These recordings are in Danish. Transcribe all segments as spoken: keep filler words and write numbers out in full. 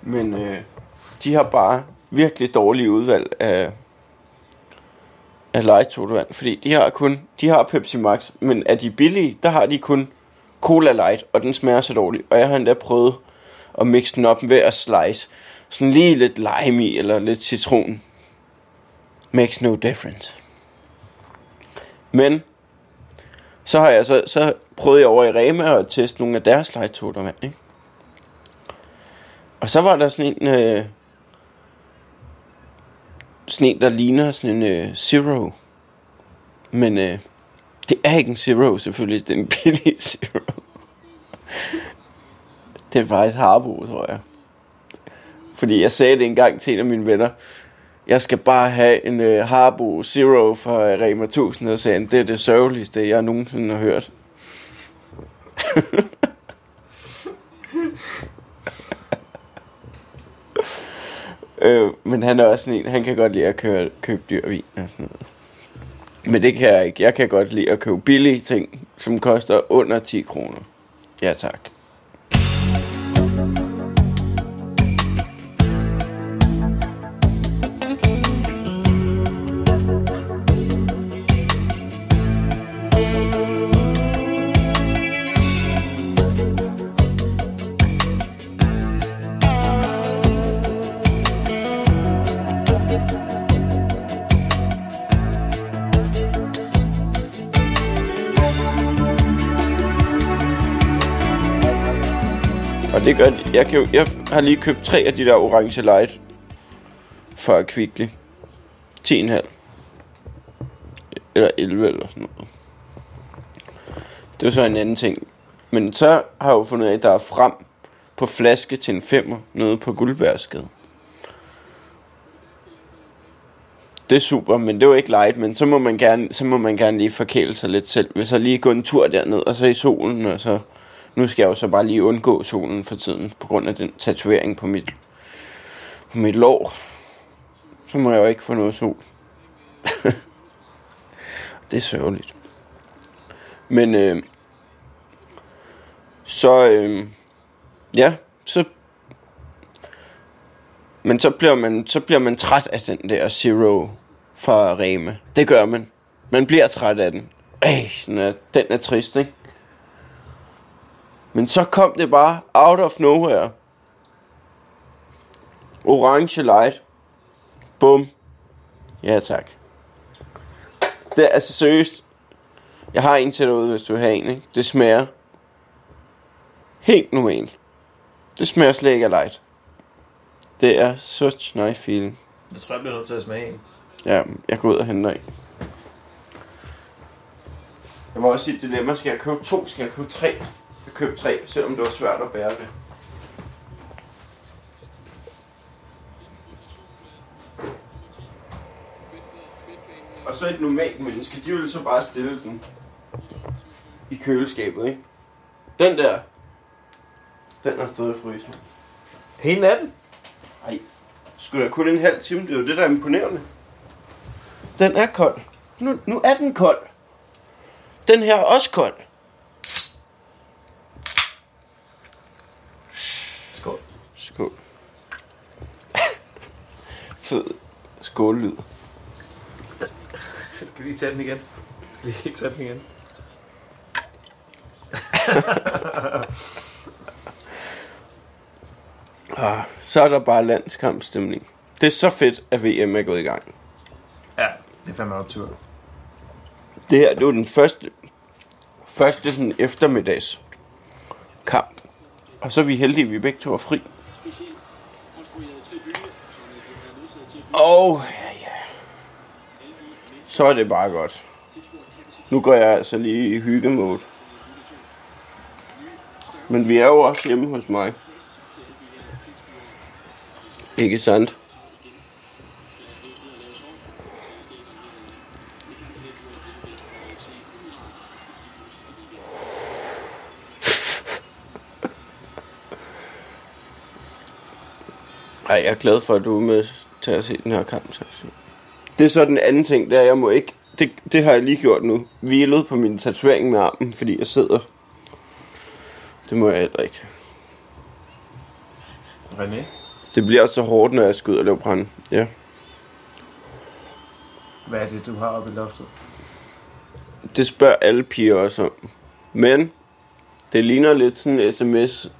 Men øh, de har bare virkelig dårlige udvalg af, af light-sodavand. Fordi de har kun, de har Pepsi Max, men er de billige, der har de kun Cola Light, og den smager så dårligt. Og jeg har endda prøvet at mixe den op ved at slice sådan lige lidt lime i, eller lidt citron. Makes no difference. Men så har jeg så, så prøvede jeg over i Rema at teste nogle af deres light-sodavand, ikke? Og så var der sådan en øh, sådan en, der ligner sådan en øh, Zero. Men øh, det er ikke en Zero, selvfølgelig. Det er en billig Zero. Det er faktisk Harbo, tror jeg. Fordi jeg sagde det engang til en af mine venner. Jeg skal bare have en øh, Harbo Zero fra Rema tusind, og sagde, det er det sørgeligste, jeg nogensinde har hørt. øh, men han er også sådan en, han kan godt lide at købe, købe dyr vin og sådan noget. Men det kan jeg ikke. Jeg kan godt lide at købe billige ting, som koster under ti kroner. Ja, tak. Og det gør, jeg, kan jo, jeg har lige købt tre af de der orange light fra Kvickly. ti komma fem. Eller elleve eller sådan noget. Det er så en anden ting. Men så har jeg jo fundet af, at der er frem på flaske til en femmer nede på Guldbergsgade. Det er super, men det er jo ikke light. Men så må man gerne, så må man gerne lige forkæle sig lidt selv. Hvis jeg lige gå en tur derned, og så i solen, og så... Nu skal jeg jo så bare lige undgå solen for tiden, på grund af den tatovering på mit, på mit lår. Så må jeg jo ikke få noget sol. Det er sørgeligt. Men øh, så øh, ja, så men så bliver man så bliver man træt af den der Zero fra Rema. Det gør man. Man bliver træt af den. Ej, den er, den er trist, ikke? Men så kom det bare out of nowhere. Orange light. Bum. Ja, tak. Det er altså seriøst. Jeg har en til derude, hvis du vil have en, ikke? Det smager helt normalt. Det smager slet ikke af light. Det er such nice feeling. Jeg tror, jeg bliver nødt til at smage en. Ja, jeg går ud og henter en. Jeg var også i et dilemma. Skal jeg købe to? Skal jeg købe tre? Jeg købte tre, selvom det var svært at bære det. Og så et normalt menneske, de ville så bare stille den i køleskabet, ikke? Den der, den har stået i frysen. Hele natten? Nej, skulle der kun en halv time, det er jo det, der er imponerende. Den er kold. Nu, nu er den kold. Den her er også kold. Skål. Skål. Fed skållyd. Skal vi lige tage den igen? Skal vi lige tage den igen? ah, så er der bare landskampstemning. Det er så fedt, at V M er gået i gang. Ja, det er fandme optur. Det her, det var den første, første sådan eftermiddags kamp. Og så er vi heldige, at vi begge to er fri. Og ja, ja. Så er det bare godt. Nu går jeg altså lige i hyggemode. Men vi er jo også hjemme hos mig. Ikke sandt? Ej, jeg er glad for, at du er med til at se den her kamp. Det er så den anden ting, der jeg må ikke... Det, det har jeg lige gjort nu. Hvilet på min tatovering med armen, fordi jeg sidder. Det må jeg heller ikke. René? Det bliver så hårdt, når jeg skal ud og lave brænde. Ja. Hvad er det, du har oppe i loftet? Det spørger alle piger også om. Men det ligner lidt sådan en sms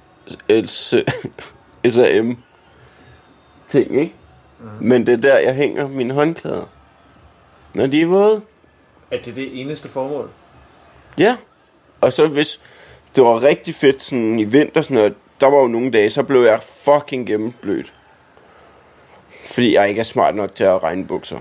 S A M ting, ikke? Mm. Men det er der, jeg hænger mine håndklæder. Når de er våde. Er det det eneste formål? Ja. Og så hvis det var rigtig fedt sådan i vinter, sådan noget, der var jo nogle dage, så blev jeg fucking gennemblødt. Fordi jeg ikke er smart nok til at regne bukser.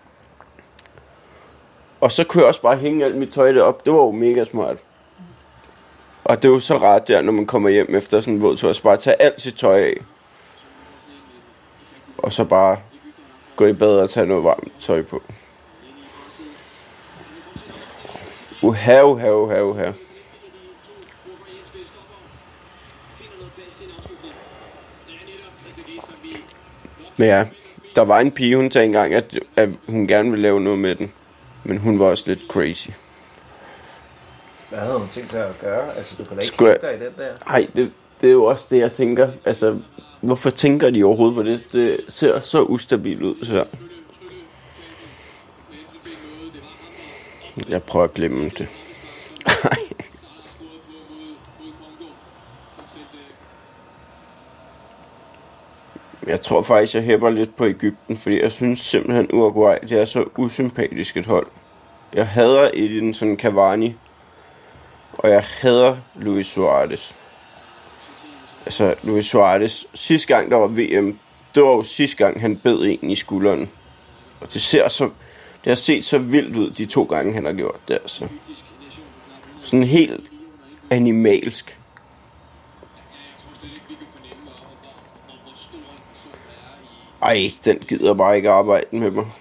Og så kunne jeg også bare hænge alt mit tøj derop. Det var jo mega smart. Og det er jo så rart der, når man kommer hjem efter sådan en våd tur, så bare tage alt sit tøj af. Og så bare gå i bad og tage noget varmt tøj på. Uha, uha, uha, uha. Men ja, der var en pige, hun sagde engang, at, at hun gerne ville lave noget med den. Men hun var også lidt crazy. Hvad havde hun tænkt sig at gøre? Altså, du kan da ikke Skulle kigge dig i den der. Nej, det, det er jo også det, jeg tænker. Altså, hvorfor tænker de overhovedet på det? Det ser så ustabilt ud, så. Jeg prøver at glemme det. Jeg tror faktisk, jeg hæpper lidt på Egypten, fordi jeg synes simpelthen, Uruguay, det er så usympatisk et hold. Jeg hader Edin sådan Cavani, og jeg hader Luis Suarez. Altså, Luis Suarez, sidste gang der var V M, det var jo sidste gang, han bed en i skulderen. Og det ser så, det har set så vildt ud, de to gange, han har gjort det, altså. Sådan helt animalsk. Ej, den gider bare ikke arbejde med mig.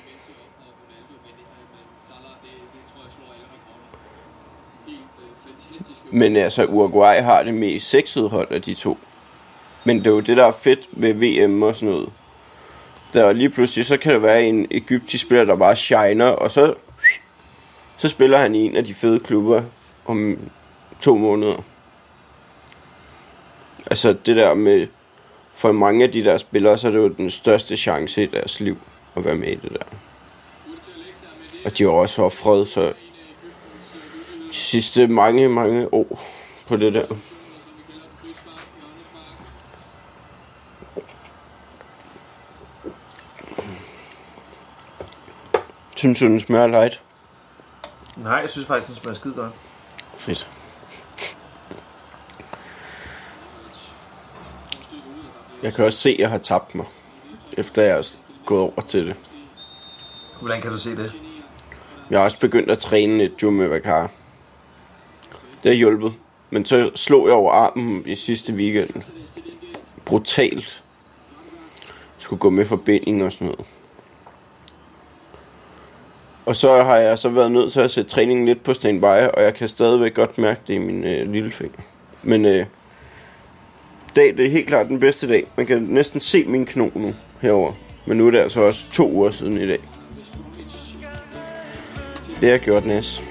Men altså, Uruguay har det mest sexede hold af de to. Men det er jo det, der er fedt med V M og sådan noget. Der lige pludselig, så kan der være en egyptisk spiller, der bare shiner, og så, så spiller han i en af de fede klubber om to måneder. Altså, det der med, for mange af de der spillere, så er det jo den største chance i deres liv at være med i det der. Og de har også offret så de sidste mange, mange år på det der. Synes du, den smager light? Nej, jeg synes faktisk, den smager skide godt. Fedt. Jeg kan også se, at jeg har tabt mig, efter jeg er gået over til det. Hvordan kan du se det? Jeg har også begyndt at træne lidt Jume Vakar. Det har hjulpet. Men så slog jeg over armen i sidste weekend. Brutalt. Jeg skulle gå med forbinding og sådan noget. Og så har jeg så været nødt til at sætte træningen lidt på standby, og jeg kan stadigvæk godt mærke det i min øh, lillefinger. Men øh, dag, det er helt klart den bedste dag. Man kan næsten se min kno nu herover. Men nu er det altså også to uger siden i dag. Det har gjort næs.